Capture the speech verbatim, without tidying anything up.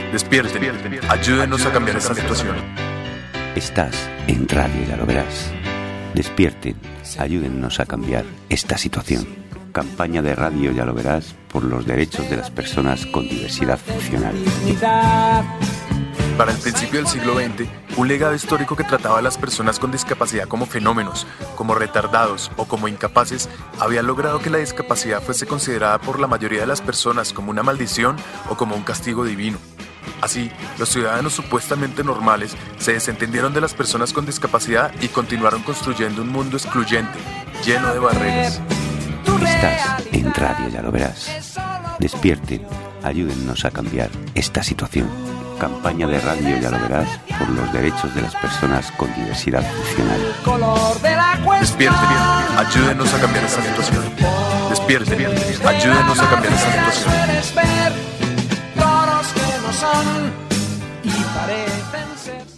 Despierten, ayúdenos a cambiar esta situación. Estás en Radio Ya Lo Verás. Despierten, ayúdennos a cambiar esta situación. Campaña de Radio Ya Lo Verás por los derechos de las personas con diversidad funcional. Para el principio del siglo veinte, un legado histórico que trataba a las personas con discapacidad como fenómenos, como retardados o como incapaces, había logrado que la discapacidad fuese considerada por la mayoría de las personas como una maldición o como un castigo divino. Así, los ciudadanos supuestamente normales se desentendieron de las personas con discapacidad y continuaron construyendo un mundo excluyente, lleno de barreras. Estás en Radio Ya Lo Verás. Despierten, ayúdennos a cambiar esta situación. Campaña de Radio Ya Lo Verás por los derechos de las personas con diversidad funcional. Despierten, ayúdenos a cambiar esta situación. Despierten, ayúdenos a cambiar esta situación. Y parecen ser